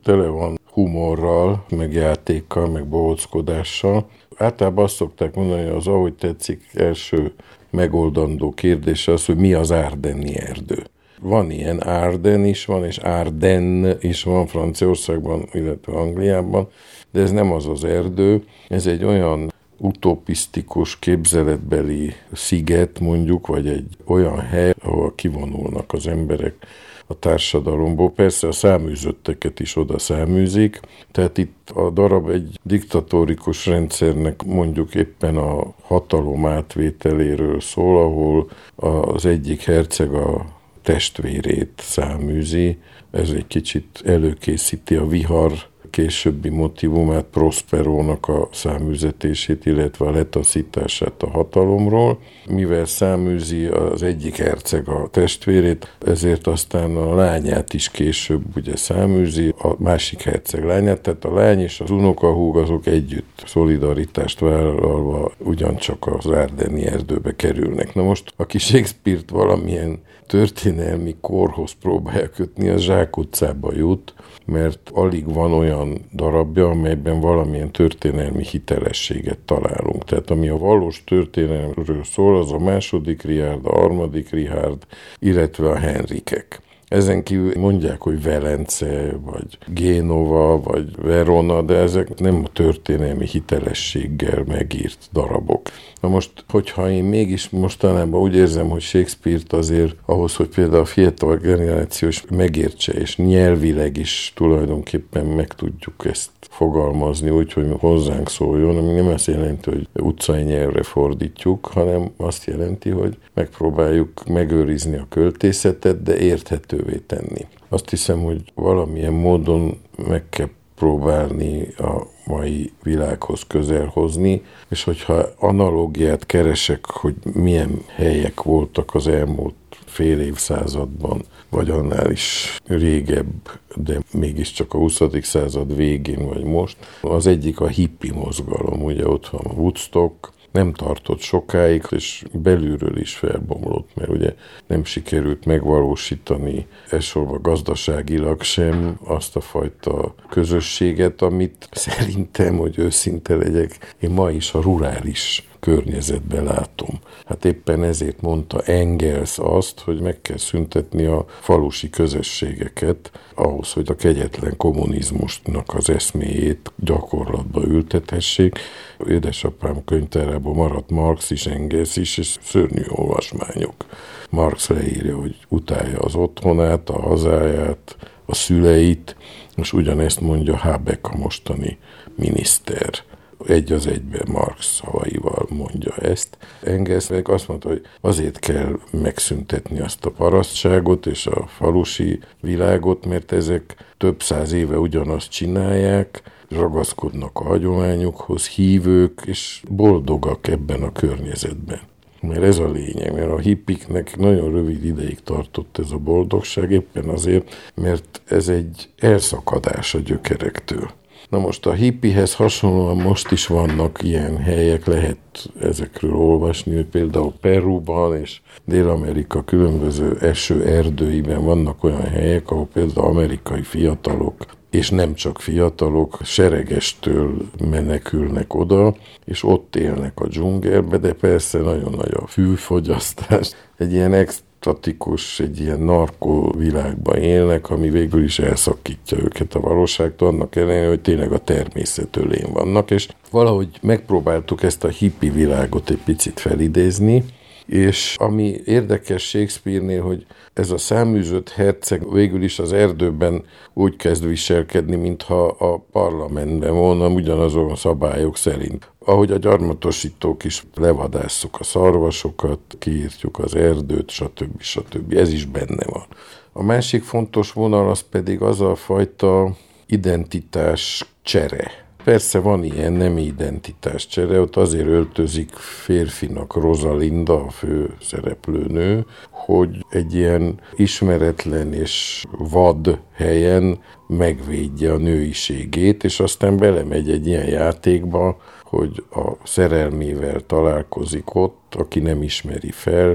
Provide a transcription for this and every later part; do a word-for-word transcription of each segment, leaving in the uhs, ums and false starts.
tele van humorral, meg játékkal, meg bohóckodással. Általában azt szokták mondani, hogy az ahogy tetszik első megoldandó kérdés az, hogy mi az Ardenni erdő. Van ilyen Arden is van, és Ardenn is van Franciaországban, illetve Angliában, de ez nem az az erdő, ez egy olyan utopisztikus, képzeletbeli sziget mondjuk, vagy egy olyan hely, ahol kivonulnak az emberek a társadalomból. Persze a száműzötteket is oda száműzik, tehát itt a darab egy diktatórikus rendszernek mondjuk éppen a hatalom átvételéről szól, ahol az egyik herceg a testvérét száműzi. Ez egy kicsit előkészíti a vihar későbbi motivumát, Prosperónak a száműzetését, illetve a letaszítását a hatalomról. Mivel száműzi az egyik herceg a testvérét, ezért aztán a lányát is később ugye száműzi, a másik herceg lányát, tehát a lány és az unokahúg azok együtt szolidaritást vállalva ugyancsak az Ardenni erdőbe kerülnek. Na most, aki Shakespeare-t valamilyen történelmi korhoz próbálja kötni, az Zsákutcába jut, mert alig van olyan darabja, amelyben valamilyen történelmi hitelességet találunk. Tehát ami a valós történelemről szól, az a második Richard, a harmadik Richard, illetve a Henrikek. Ezen kívül mondják, hogy Velence, vagy Génova, vagy Verona, de ezek nem a történelmi hitelességgel megírt darabok. Na most, hogyha én mégis mostanában úgy érzem, hogy Shakespeare-t azért ahhoz, hogy például a fiatal generáció is megértse, és nyelvileg is tulajdonképpen meg tudjuk ezt fogalmazni úgy, hogy hozzánk szóljon, ami nem azt jelenti, hogy utcai nyelvre fordítjuk, hanem azt jelenti, hogy megpróbáljuk megőrizni a költészetet, de érthetővé tenni. Azt hiszem, hogy valamilyen módon meg kell próbálni a mai világhoz közel hozni, és hogyha analógiát keresek, hogy milyen helyek voltak az elmúlt fél évszázadban, vagy annál is régebb, de mégiscsak a huszadik század végén vagy most, az egyik a hippi mozgalom, ugye ott van a Woodstock, nem tartott sokáig, és belülről is felbomlott, mert ugye nem sikerült megvalósítani elsősorban gazdaságilag sem azt a fajta közösséget, amit szerintem, hogy őszinte legyek, én ma is a rurális környezetben látom. Hát éppen ezért mondta Engels azt, hogy meg kell szüntetni a falusi közösségeket ahhoz, hogy a kegyetlen kommunizmusnak az eszméjét gyakorlatba ültethessék. Édesapám könyvtárában maradt Marx is, Engels is, és szörnyű olvasmányok. Marx leírja, hogy utálja az otthonát, a hazáját, a szüleit, és ugyanezt mondja Habeck, a mostani miniszter. Egy az egyben Marx szavaival mondja ezt. Engels meg azt mondta, hogy azért kell megszüntetni azt a parasztságot és a falusi világot, mert ezek több száz éve ugyanazt csinálják, ragaszkodnak a hagyományukhoz, hívők, és boldogak ebben a környezetben. Mert ez a lényeg, mert a hippiknek nagyon rövid ideig tartott ez a boldogság, éppen azért, mert ez egy elszakadás a gyökerektől. Na most a hippihez hasonlóan most is vannak ilyen helyek, lehet ezekről olvasni, hogy például Peruban és Dél-Amerika különböző eső erdőiben vannak olyan helyek, ahol például amerikai fiatalok, és nem csak fiatalok, seregestől menekülnek oda, és ott élnek a dzsungelbe, de persze nagyon nagy a fűfogyasztás. Egy ilyen extatikus, egy ilyen narkó világban élnek, ami végül is elszakítja őket a valóságtól, annak ellenére, hogy tényleg a természet ölén vannak, és valahogy megpróbáltuk ezt a hippi világot egy picit felidézni, és ami érdekes Shakespeare-nél, hogy ez a száműzött herceg végül is az erdőben úgy kezd viselkedni, mintha a parlamentben volna ugyanazon szabályok szerint. Ahogy a gyarmatosítók is levadásszuk a szarvasokat, kiírtjuk az erdőt, stb. stb. Ez is benne van. A másik fontos vonal az pedig az a fajta identitás csere. Persze van ilyen nem identitás csere, ott azért öltözik férfinak Rosalinda, a fő szereplőnő, hogy egy ilyen ismeretlen és vad helyen megvédje a nőiségét, és aztán belemegy egy ilyen játékba, hogy a szerelmével találkozik ott, aki nem ismeri fel,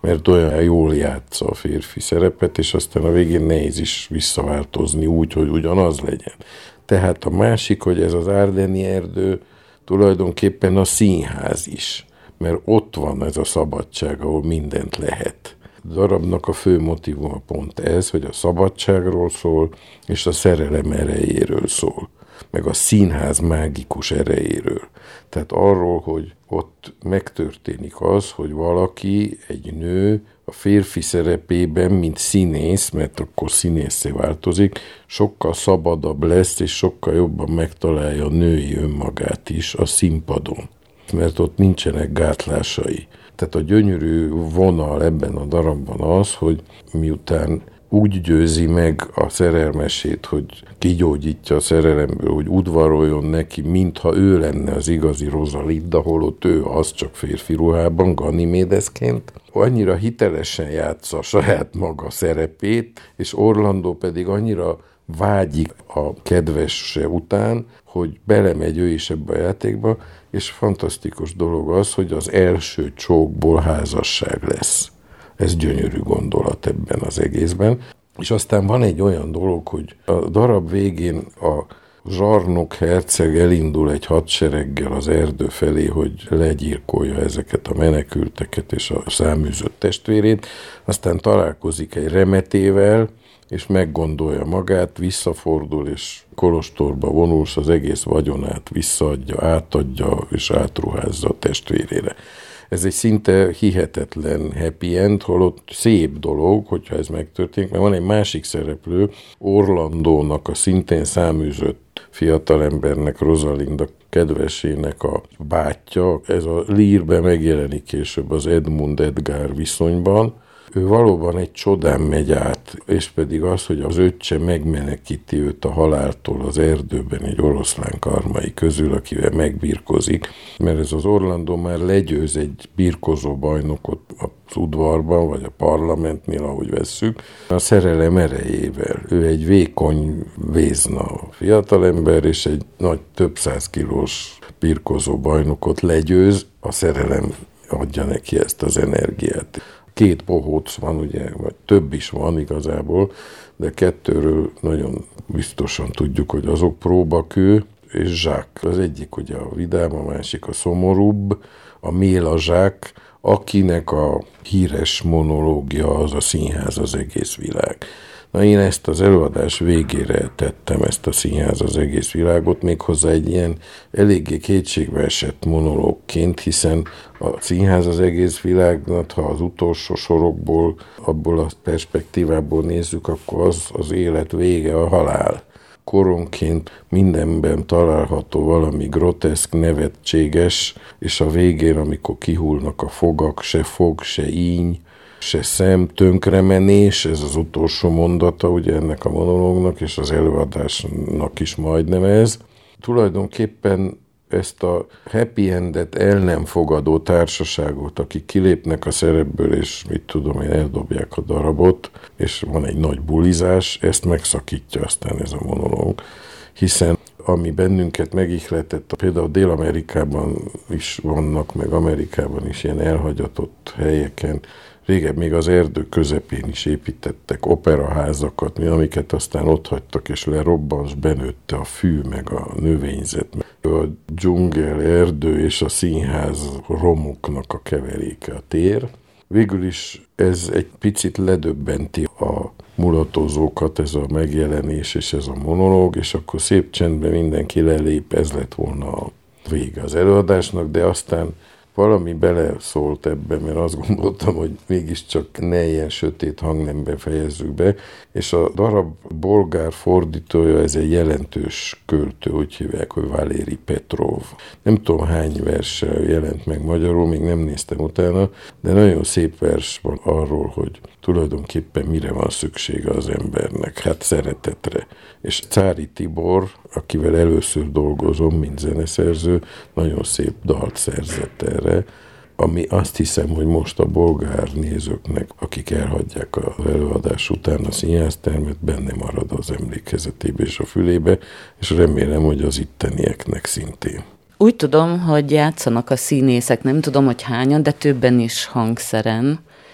mert olyan jól játsza a férfi szerepet, és aztán a végén nehéz is visszaváltozni úgy, hogy ugyanaz legyen. Tehát a másik, hogy ez az Ardeni erdő tulajdonképpen a színház is, mert ott van ez a szabadság, ahol mindent lehet. A darabnak a fő motívuma pont ez, hogy a szabadságról szól, és a szerelem erejéről szól, meg a színház mágikus erejéről. Tehát arról, hogy ott megtörténik az, hogy valaki, egy nő a férfi szerepében, mint színész, mert akkor színészé változik, sokkal szabadabb lesz, és sokkal jobban megtalálja a női önmagát is a színpadon, mert ott nincsenek gátlásai. Tehát a gyönyörű vonal ebben a darabban az, hogy miután úgy győzi meg a szerelmesét, hogy kigyógyítja a szerelemből, hogy udvaroljon neki, mintha ő lenne az igazi Rosalinda, holott ő az csak férfi ruhában, Ganimédesként. Annyira hitelesen játsza a saját maga szerepét, és Orlando pedig annyira vágyik a kedvesse után, hogy belemegy ő is ebbe a játékba, és fantasztikus dolog az, hogy az első csókból házasság lesz. Ez gyönyörű gondolat ebben az egészben. És aztán van egy olyan dolog, hogy a darab végén a zsarnok herceg elindul egy hadsereggel az erdő felé, hogy legyilkolja ezeket a menekülteket és a száműzött testvérét, aztán találkozik egy remetével, és meggondolja magát, visszafordul, és kolostorba vonul, az egész vagyonát visszaadja, átadja, és átruházza a testvérére. Ez egy szinte hihetetlen happy end, holott szép dolog, hogyha ez megtörténik, mert van egy másik szereplő, Orlandónak, a szintén száműzött fiatalembernek, Rosalinda kedvesének a bátyja. Ez a Learbe megjelenik később az Edmund Edgar viszonyban. Ő valóban egy csodán megy át, és pedig az, hogy az öccse megmenekíti őt a haláltól az erdőben egy oroszlán karmai közül, akivel megbirkozik, mert ez az Orlando már legyőz egy birkozó bajnokot az udvarban, vagy a parlamentnél, ahogy vesszük, a szerelem erejével. Ő egy vékony vézna fiatalember, és egy nagy több száz kilós birkozó bajnokot legyőz, a szerelem adja neki ezt az energiát. Két bohóc van, ugye, vagy több is van igazából, de kettőről nagyon biztosan tudjuk, hogy azok Próbakő és Jacques. Az egyik ugye a vidám, a másik a szomorúbb, a Méla Jacques, akinek a híres monológia az a színház az egész világ. Na, én ezt az előadás végére tettem, ezt a színház az egész világot, méghozzá egy ilyen eléggé kétségbe esett monológként, hiszen a színház az egész világnak, ha az utolsó sorokból, abból a perspektívából nézzük, akkor az az élet vége, a halál. Koronként mindenben található valami groteszk, nevetséges, és a végén, amikor kihullnak a fogak, se fog, se íny, se szem, tönkremenés, ez az utolsó mondata ugye ennek a monológnak, és az előadásnak is majdnem ez. Tulajdonképpen ezt a happy endet el nem fogadó társaságot, akik kilépnek a szerepből, és mit tudom én, eldobják a darabot, és van egy nagy bulizás, ezt megszakítja aztán ez a monológ. Hiszen ami bennünket megihletett, például Dél-Amerikában is vannak, meg Amerikában is ilyen elhagyatott helyeken, régen még az erdő közepén is építettek operaházakat, amiket aztán ott hagytak, és lerobbans, benőtte a fű, meg a növényzet. A dzsungel, erdő és a színház romoknak a keveréke a tér. Végül is ez egy picit ledöbbenti a mulatózókat, ez a megjelenés és ez a monológ, és akkor szép csendben mindenki lelép, ez lett volna a vége az előadásnak, de aztán valami beleszólt ebbe, mert azt gondoltam, hogy mégiscsak ne ilyen sötét hangnemben fejezzük be, és a darab bolgár fordítója, ez egy jelentős költő, úgy hívják, hogy Valéry Petrov. Nem tudom hány verssel jelent meg magyarul, még nem néztem utána, de nagyon szép vers van arról, hogy tulajdonképpen mire van szüksége az embernek, hát szeretetre. És Cári Tibor, akivel először dolgozom, mint zeneszerző, nagyon szép dalt szerzett erre, ami azt hiszem, hogy most a bolgár nézőknek, akik elhagyják az előadás után a színháztermet, benne marad az emlékezetébe és a fülébe, és remélem, hogy az ittenieknek szintén. Úgy tudom, hogy játszanak a színészek, nem tudom, hogy hányan, de többen is hangszeren,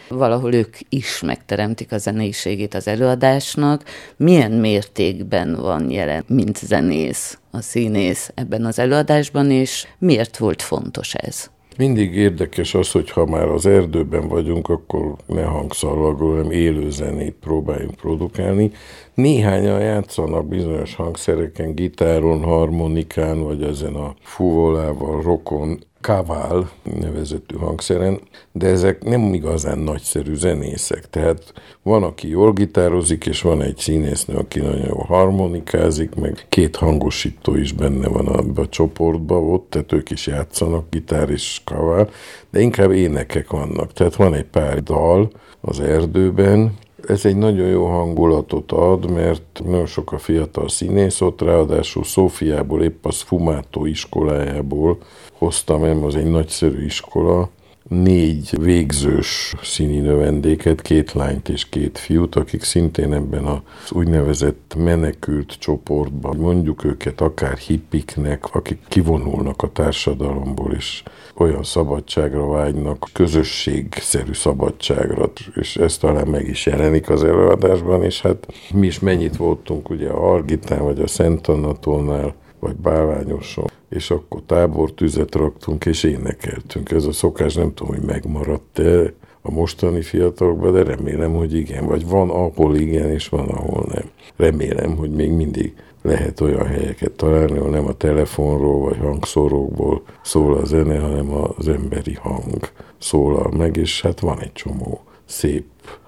valahol ők is megteremtik a zeneiségét az előadásnak. Milyen mértékben van jelen, mint zenész, a színész ebben az előadásban, és miért volt fontos ez? Mindig érdekes az, hogy ha már az erdőben vagyunk, akkor ne hangszalagról, hanem élő zenét próbáljunk produkálni. Néhányan játszanak bizonyos hangszereken, gitáron, harmonikán, vagy ezen a fuvolával, rokon, kavál nevezetű hangszeren, de ezek nem igazán nagyszerű zenészek. Tehát van, aki jól gitározik, és van egy színésznő, aki nagyon jól harmonikázik, meg két hangosító is benne van abban a csoportban ott, tehát ők is játszanak, gitár és kavál, de inkább énekek vannak. Tehát van egy pár dal az erdőben. Ez egy nagyon jó hangulatot ad, mert nagyon sok a fiatal színész ott, ráadásul Szófiából, épp a Sfumato iskolájából hoztam, mert az egy nagyszerű iskola, négy végzős színi növendéket, két lányt és két fiút, akik szintén ebben az úgynevezett menekült csoportban, mondjuk őket akár hippiknek, akik kivonulnak a társadalomból, és olyan szabadságra vágynak, közösségszerű szabadságra, és ez talán meg is jelenik az előadásban, és hát mi is mennyit voltunk ugye a Hargitán, vagy a Szent Annatónál, vagy Bálványoson, és akkor tábortüzet raktunk, és énekeltünk. Ez a szokás nem tudom, hogy megmaradt-e a mostani fiatalokban, de remélem, hogy igen. Vagy van, ahol igen, és van, ahol nem. Remélem, hogy még mindig lehet olyan helyeket találni, ahol nem a telefonról vagy hangszórókból szól a zene, hanem az emberi hang szólal meg, és hát van egy csomó szép,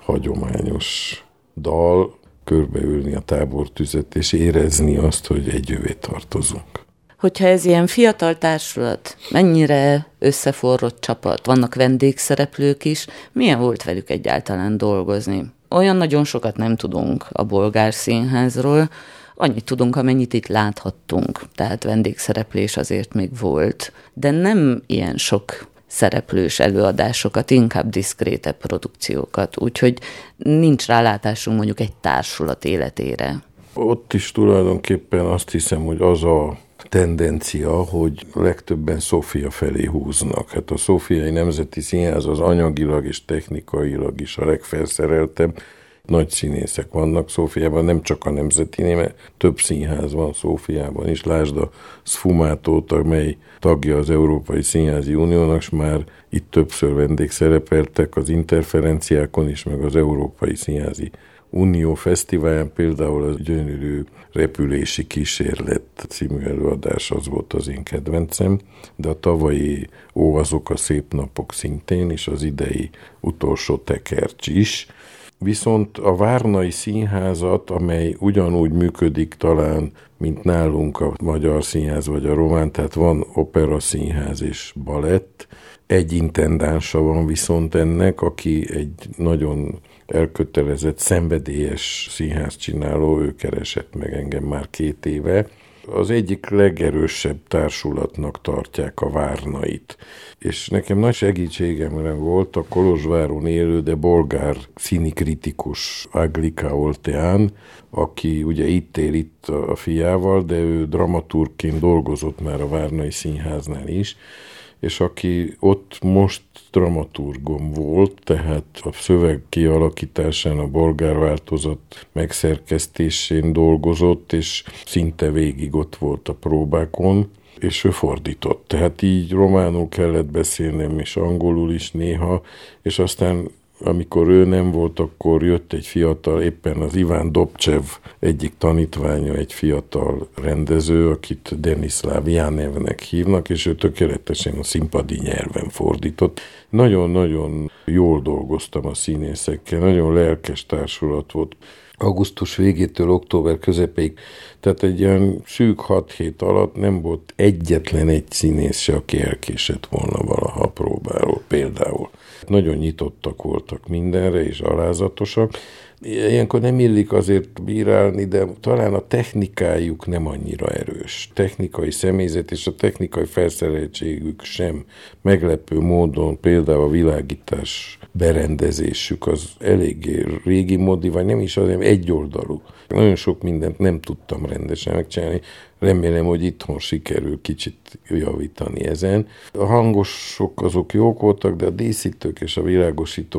hagyományos dal, körbeülni a tábortüzet, és érezni azt, hogy együvé tartozunk. Hogyha ez ilyen fiatal társulat, mennyire összeforrott csapat, vannak vendégszereplők is, milyen volt velük egyáltalán dolgozni? Olyan nagyon sokat nem tudunk a Bolgár Színházról, annyit tudunk, amennyit itt láthattunk, tehát vendégszereplés azért még volt, de nem ilyen sok szereplős előadásokat, inkább diszkrétebb produkciókat, úgyhogy nincs rálátásunk mondjuk egy társulat életére. Ott is tulajdonképpen azt hiszem, hogy az a tendencia, hogy legtöbben Szófia felé húznak. Hát a Szófiai Nemzeti Színház az anyagilag és technikailag is a legfelszereltebb. Nagy színészek vannak Szófiában, nem csak a Nemzeti, mert több színház van Szófiában is. Lásd a Sfumatót, amely tagja az Európai Színházi Uniónak, és már itt többször vendégszerepeltek az interferenciákon is, meg az Európai Színházi Unió Fesztiválján, például a gyönyörű Repülési Kísérlet című előadás, az volt az én kedvencem, de a tavalyi Ó, azok a szép napok szintén, és az idei Utolsó tekercs is. Viszont a Várnai Színházat, amely ugyanúgy működik talán, mint nálunk a Magyar Színház vagy a Román, tehát van operaszínház és balett. Egy intendánsa van viszont ennek, aki egy nagyon elkötelezett, szenvedélyes színházcsináló, ő keresett meg engem már két éve. Az egyik legerősebb társulatnak tartják a Várnait. És nekem nagy segítségemre volt a Kolozsváron élő, de bolgár színikritikus Aglika Olteán, aki ugye itt él itt a fiával, de ő dramaturgként dolgozott már a Várnai Színháznál is, és aki ott most dramaturgom volt, tehát a szöveg kialakításán, a bolgár változat megszerkesztésén dolgozott, és szinte végig ott volt a próbákon, és ő fordított. Tehát így románul kellett beszélnem, és angolul is néha, és aztán amikor ő nem volt, akkor jött egy fiatal, éppen az Iván Dobcsev egyik tanítványa, egy fiatal rendező, akit Deniszláv Jánevnek hívnak, és ő tökéletesen a színpadi nyelven fordított. Nagyon-nagyon jól dolgoztam a színészekkel, nagyon lelkes társulat volt. Augusztus végétől október közepéig, tehát egy ilyen szűk hat hét alatt nem volt egyetlen egy színész se, aki elkésett volna valaha a próbáról például. Nagyon nyitottak voltak mindenre, és alázatosak. Ilyenkor nem illik azért bírálni, de talán a technikájuk nem annyira erős. Technikai személyzet és a technikai felszereltségük sem meglepő módon, például a világítás berendezésük az eléggé régi módi, vagy nem is azért egyoldalú. Nagyon sok mindent nem tudtam rendesen megcsinálni. Remélem, hogy itthon sikerül kicsit javítani ezen. A hangosok azok jók voltak, de a díszítők és a világosítók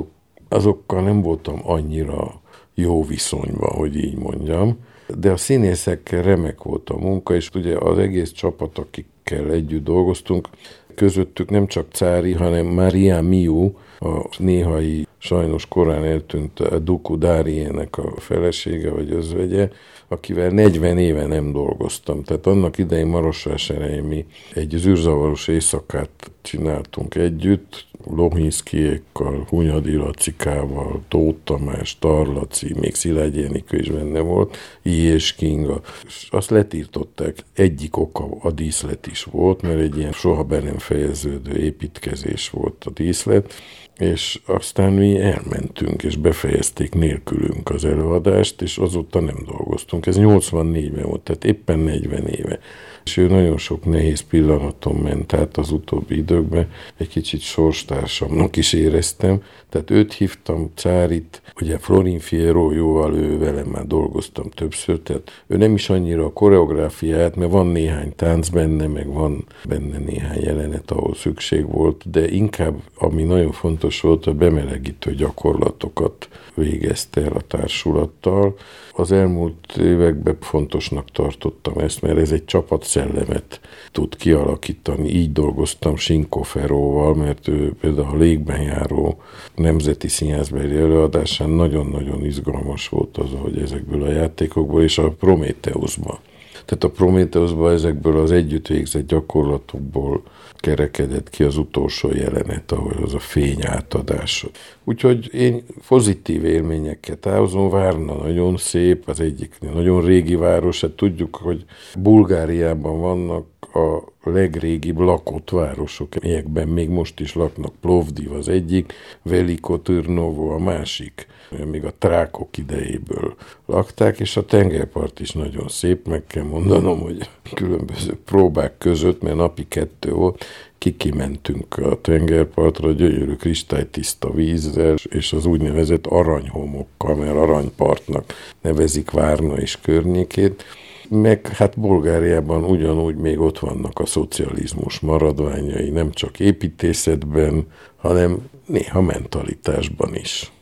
azokkal nem voltam annyira jó viszonyban, hogy így mondjam, de a színészekkel remek volt a munka, és ugye az egész csapat, akikkel együtt dolgoztunk, közöttük nem csak Cári, hanem Maria Miu, a néhai, sajnos korán eltűnt Duku Dáriének a felesége vagy özvegye, akivel negyven éve nem dolgoztam. Tehát annak idején Marosvásárhelyen mi egy zűrzavaros éjszakát csináltunk együtt, Lohinszkijékkal, Hunyadi Lacikával, Tóth Tamás, Tarlaci, még Szilágyi Enikő is benne volt, I. és Kinga. És azt letiltották, egyik oka a díszlet is volt, mert egy ilyen soha be nem fejeződő építkezés volt a díszlet, és aztán mi elmentünk, és befejezték nélkülünk az előadást, és azóta nem dolgoztunk. Ez nyolcvannégyben volt, tehát éppen negyven éve. És ő nagyon sok nehéz pillanaton ment át az utóbbi időkben, egy kicsit sorstársamnak is éreztem, tehát őt hívtam, Cárit, ugye Florin Fierro, jóval ő velem már dolgoztam többször, tehát ő nem is annyira a koreográfiát, mert van néhány tánc benne, meg van benne néhány jelenet, ahol szükség volt, de inkább, ami nagyon fontos volt, a bemelegítő gyakorlatokat végezte el a társulattal. Az elmúlt években fontosnak tartottam ezt, mert ez egy csapatszellemet tud kialakítani. Így dolgoztam Sinko Feróval, mert ő például a Légben járó nemzeti színházbeli előadásán nagyon-nagyon izgalmas volt az, hogy ezekből a játékokból, és a Prométheuszban. Tehát a Prométheuszban ezekből az együtt végzett gyakorlatokból kerekedett ki az utolsó jelenet, ahol az a fény átadása. Úgyhogy én pozitív élményeket távozom, Várna nagyon szép, az egyik nagyon régi város, hát tudjuk, hogy Bulgáriában vannak a legrégibb lakott városok, melyekben még most is laknak. Plovdiv az egyik, Veliko Tyrnovo a másik, még a trákok idejéből lakták, és a tengerpart is nagyon szép, meg kell mondanom, hogy különböző próbák között, mert napi kettő volt, kikimentünk a tengerpartra, gyönyörű kristálytiszta vízzel, és az úgynevezett aranyhomokkal, mert aranypartnak nevezik Várna és környékét, meg hát Bulgáriában ugyanúgy még ott vannak a szocializmus maradványai, nem csak építészetben, hanem néha mentalitásban is.